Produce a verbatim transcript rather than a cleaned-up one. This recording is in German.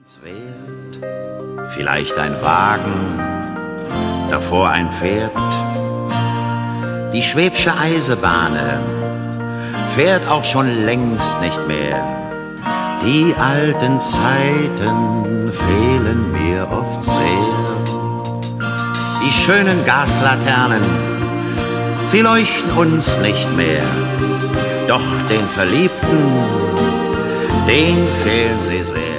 Vielleicht ein Wagen, davor ein Pferd. Die Schwäbsche Eisebahne fährt auch schon längst nicht mehr. Die alten Zeiten fehlen mir oft sehr. Die schönen Gaslaternen, sie leuchten uns nicht mehr. Doch den Verliebten, denen fehlen sie sehr.